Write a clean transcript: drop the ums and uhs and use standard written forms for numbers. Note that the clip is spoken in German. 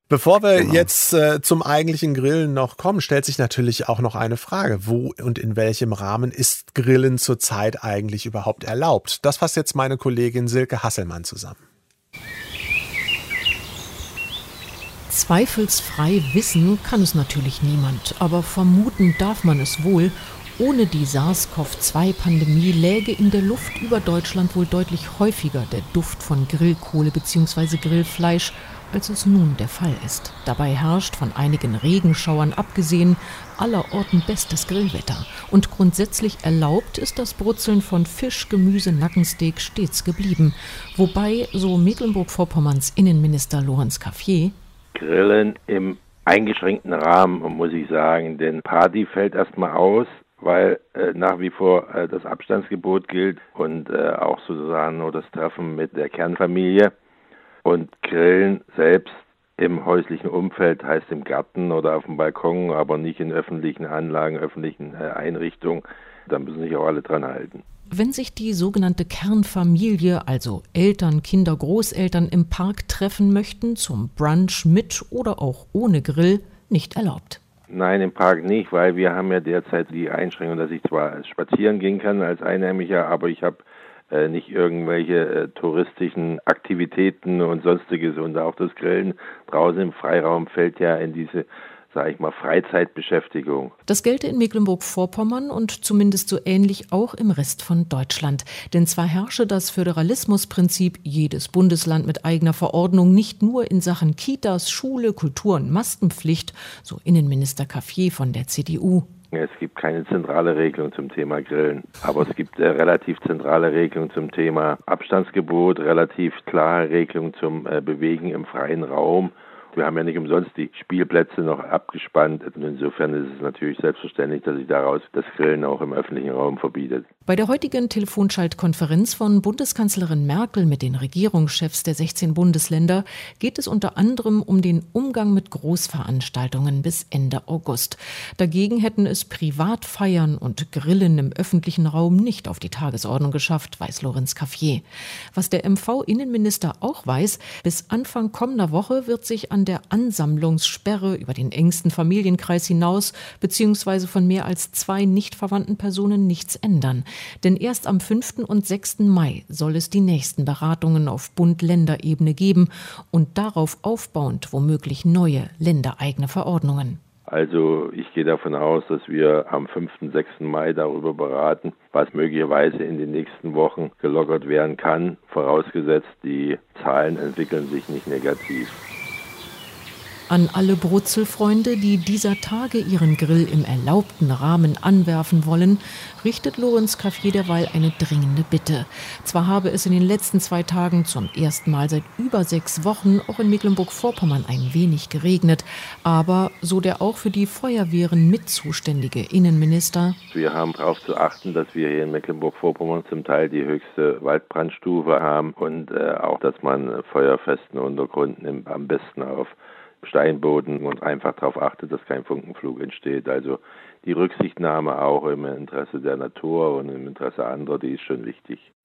Bevor wir Genau. jetzt zum eigentlichen Grillen noch kommen, stellt sich natürlich auch noch eine Frage. Wo und in welchem Rahmen ist Grillen zurzeit eigentlich überhaupt erlaubt? Das fasst jetzt meine Kollegin Silke Hasselmann zusammen. Zweifelsfrei wissen kann es natürlich niemand, aber vermuten darf man es wohl. Ohne die SARS-CoV-2-Pandemie läge in der Luft über Deutschland wohl deutlich häufiger der Duft von Grillkohle bzw. Grillfleisch, als es nun der Fall ist. Dabei herrscht, von einigen Regenschauern abgesehen, allerorten bestes Grillwetter. Und grundsätzlich erlaubt ist das Brutzeln von Fisch, Gemüse, Nackensteak stets geblieben. Wobei, so Mecklenburg-Vorpommerns Innenminister Lorenz Cafier, Grillen im eingeschränkten Rahmen, muss ich sagen, denn Party fällt erstmal aus, weil nach wie vor das Abstandsgebot gilt und auch sozusagen nur das Treffen mit der Kernfamilie. Und Grillen selbst im häuslichen Umfeld heißt im Garten oder auf dem Balkon, aber nicht in öffentlichen Anlagen, öffentlichen Einrichtungen. Da müssen sich auch alle dran halten. wenn sich die sogenannte Kernfamilie, also Eltern, Kinder, Großeltern, im Park treffen möchten, zum Brunch mit oder auch ohne Grill, nicht erlaubt. Nein, im Park nicht, weil wir haben ja derzeit die Einschränkung, dass ich zwar spazieren gehen kann als Einheimischer, aber ich habe nicht irgendwelche touristischen Aktivitäten und sonstiges. Und auch das Grillen draußen im Freiraum fällt ja in diese, sage ich mal, Freizeitbeschäftigung. Das gelte in Mecklenburg-Vorpommern und zumindest so ähnlich auch im Rest von Deutschland. Denn zwar herrsche das Föderalismusprinzip, jedes Bundesland mit eigener Verordnung, nicht nur in Sachen Kitas, Schule, Kultur und Maskenpflicht, so Innenminister Cafier von der CDU. Es gibt keine zentrale Regelung zum Thema Grillen, aber es gibt relativ zentrale Regelungen zum Thema Abstandsgebot, relativ klare Regelungen zum Bewegen im freien Raum. Wir haben ja nicht umsonst die Spielplätze noch abgespannt. Und insofern ist es natürlich selbstverständlich, dass sich daraus das Grillen auch im öffentlichen Raum verbietet. Bei der heutigen Telefonschaltkonferenz von Bundeskanzlerin Merkel mit den Regierungschefs der 16 Bundesländer geht es unter anderem um den Umgang mit Großveranstaltungen bis Ende August. Dagegen hätten es Privatfeiern und Grillen im öffentlichen Raum nicht auf die Tagesordnung geschafft, weiß Lorenz Cafier. Was der MV-Innenminister auch weiß, bis Anfang kommender Woche wird sich an der Ansammlungssperre über den engsten Familienkreis hinaus bzw. von mehr als 2 nicht verwandten Personen nichts ändern. Denn erst am 5. und 6. Mai soll es die nächsten Beratungen auf Bund-Länder-Ebene geben und darauf aufbauend womöglich neue ländereigene Verordnungen. Also ich gehe davon aus, dass wir am 5. und 6. Mai darüber beraten, was möglicherweise in den nächsten Wochen gelockert werden kann, vorausgesetzt die Zahlen entwickeln sich nicht negativ. An alle Brutzelfreunde, die dieser Tage ihren Grill im erlaubten Rahmen anwerfen wollen, richtet Lorenz Cafier derweil eine dringende Bitte. Zwar habe es in den letzten 2 Tagen zum ersten Mal seit über 6 Wochen auch in Mecklenburg-Vorpommern ein wenig geregnet, aber, so der auch für die Feuerwehren mitzuständige Innenminister, wir haben darauf zu achten, dass wir hier in Mecklenburg-Vorpommern zum Teil die höchste Waldbrandstufe haben und auch, dass man feuerfesten Untergrund nimmt, am besten auf Steinboden und einfach darauf achtet, dass kein Funkenflug entsteht. Also die Rücksichtnahme auch im Interesse der Natur und im Interesse anderer, die ist schon wichtig.